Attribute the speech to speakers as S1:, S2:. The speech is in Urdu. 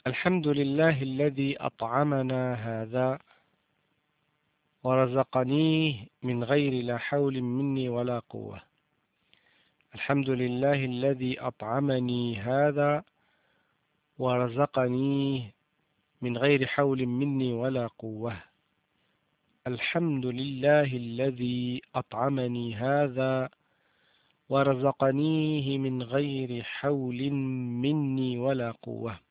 S1: الحمد لله الذي أطعمنا هذا ورزقنيه من غير لا حول مني ولا قوة. الحمد لله الذي أطعمني هذا ورزقنيه من غير حول مني ولا قوة. الحمد لله الذي أطعمني هذا ورزقنيه من غير حول مني ولا قوة.